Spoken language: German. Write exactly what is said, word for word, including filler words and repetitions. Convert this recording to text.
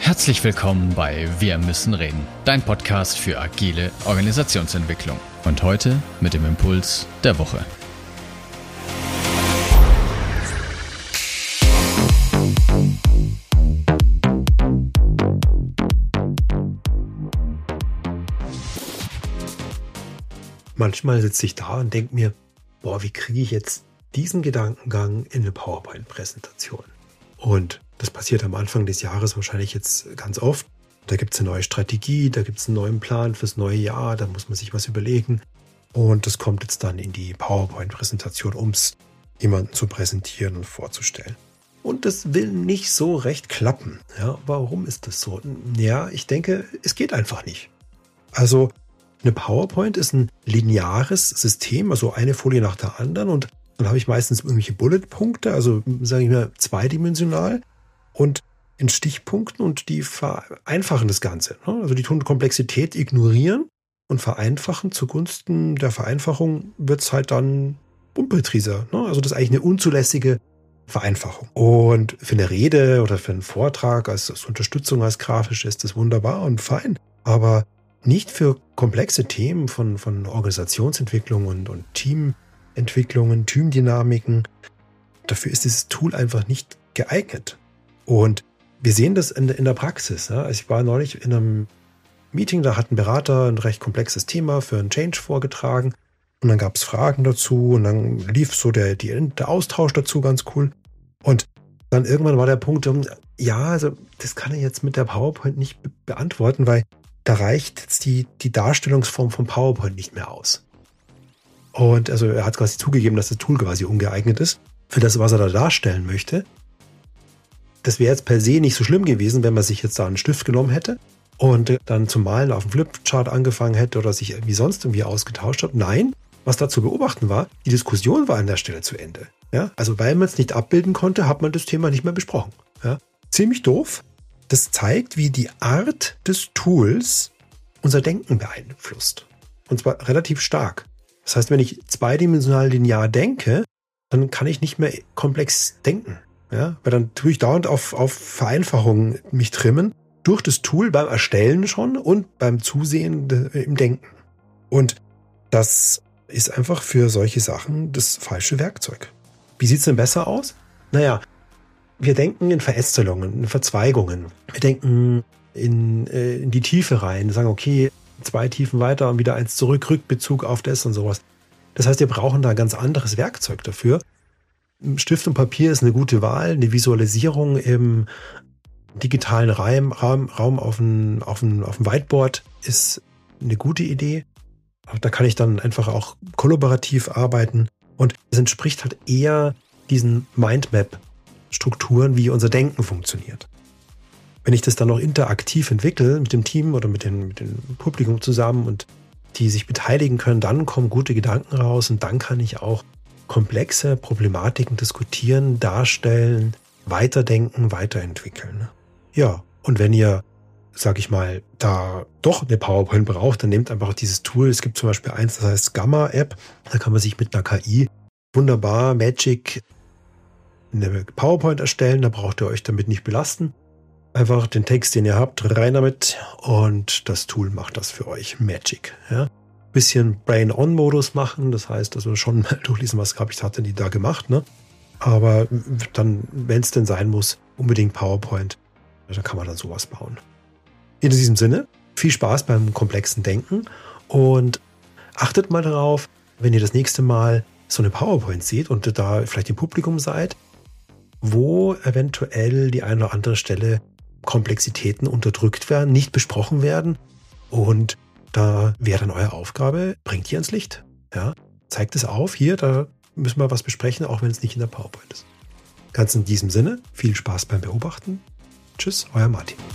Herzlich willkommen bei Wir müssen reden, dein Podcast für agile Organisationsentwicklung. Und heute mit dem Impuls der Woche. Manchmal sitze ich da und denke mir, boah, wie kriege ich jetzt diesen Gedankengang in eine PowerPoint-Präsentation? Und das passiert am Anfang des Jahres wahrscheinlich jetzt ganz oft. Da gibt es eine neue Strategie, da gibt es einen neuen Plan fürs neue Jahr, da muss man sich was überlegen. Und das kommt jetzt dann in die PowerPoint-Präsentation, um es jemandem zu präsentieren und vorzustellen. Und das will nicht so recht klappen. Ja, warum ist das so? Ja, ich denke, es geht einfach nicht. Also eine PowerPoint ist ein lineares System, also eine Folie nach der anderen, und dann habe ich meistens irgendwelche Bulletpunkte, also sage ich mal zweidimensional und in Stichpunkten, und die vereinfachen das Ganze. Also die tun Komplexität ignorieren und vereinfachen. Zugunsten der Vereinfachung wird es halt dann unpräziser. Also das ist eigentlich eine unzulässige Vereinfachung. Und für eine Rede oder für einen Vortrag als, als Unterstützung, als grafisch ist das wunderbar und fein. Aber nicht für komplexe Themen von, von Organisationsentwicklung und, und Teamentwicklungen, Teamdynamiken. Dafür ist dieses Tool einfach nicht geeignet. Und wir sehen das in, in der Praxis. Ja. Also ich war neulich in einem Meeting, da hat ein Berater ein recht komplexes Thema für einen Change vorgetragen. Und dann gab es Fragen dazu und dann lief so der, die, der Austausch dazu ganz cool. Und dann irgendwann war der Punkt, ja, also das kann er jetzt mit der PowerPoint nicht be- beantworten, weil da reicht jetzt die, die Darstellungsform von PowerPoint nicht mehr aus. Und also er hat quasi zugegeben, dass das Tool quasi ungeeignet ist für das, was er da darstellen möchte. Das wäre jetzt per se nicht so schlimm gewesen, wenn man sich jetzt da einen Stift genommen hätte und dann zum Malen auf dem Flipchart angefangen hätte oder sich irgendwie sonst irgendwie ausgetauscht hat. Nein, was da zu beobachten war, die Diskussion war an der Stelle zu Ende. Ja? Also weil man es nicht abbilden konnte, hat man das Thema nicht mehr besprochen. Ja? Ziemlich doof. Das zeigt, wie die Art des Tools unser Denken beeinflusst. Und zwar relativ stark. Das heißt, wenn ich zweidimensional linear denke, dann kann ich nicht mehr komplex denken. Ja? Weil dann tue ich dauernd auf, auf Vereinfachung mich trimmen. Durch das Tool beim Erstellen schon und beim Zusehen im Denken. Und das ist einfach für solche Sachen das falsche Werkzeug. Wie sieht es denn besser aus? Naja, wir denken in Verästelungen, in Verzweigungen. Wir denken in, äh, in die Tiefe rein, sagen, okay, zwei Tiefen weiter und wieder eins zurück, Rückbezug auf das und sowas. Das heißt, wir brauchen da ein ganz anderes Werkzeug dafür. Stift und Papier ist eine gute Wahl, eine Visualisierung im digitalen Raum, Raum, Raum auf dem auf ein, auf ein Whiteboard ist eine gute Idee. Da kann ich dann einfach auch kollaborativ arbeiten, und es entspricht halt eher diesen Mindmap-Strukturen, wie unser Denken funktioniert. Wenn ich das dann noch interaktiv entwickle mit dem Team oder mit, den, mit dem Publikum zusammen und die sich beteiligen können, dann kommen gute Gedanken raus, und dann kann ich auch komplexe Problematiken diskutieren, darstellen, weiterdenken, weiterentwickeln. Ja, und wenn ihr, sag ich mal, da doch eine PowerPoint braucht, dann nehmt einfach dieses Tool. Es gibt zum Beispiel eins, das heißt Gamma-App. Da kann man sich mit einer K I wunderbar Magic eine PowerPoint erstellen. Da braucht ihr euch damit nicht belasten. Einfach den Text, den ihr habt, rein damit, und das Tool macht das für euch. Magic. Ja. Bisschen Brain-on-Modus machen. Das heißt, also schon mal durchlesen, was habe ich hat denn die da gemacht. Ne? Aber dann, wenn es denn sein muss, unbedingt PowerPoint. Da kann man dann sowas bauen. In diesem Sinne, viel Spaß beim komplexen Denken, und achtet mal darauf, wenn ihr das nächste Mal so eine PowerPoint seht und da vielleicht im Publikum seid, wo eventuell die eine oder andere Stelle Komplexitäten unterdrückt werden, nicht besprochen werden, und da wäre dann eure Aufgabe, bringt ihr ans Licht. Ja? Zeigt es auf, hier, da müssen wir was besprechen, auch wenn es nicht in der PowerPoint ist. Ganz in diesem Sinne, viel Spaß beim Beobachten. Tschüss, euer Martin.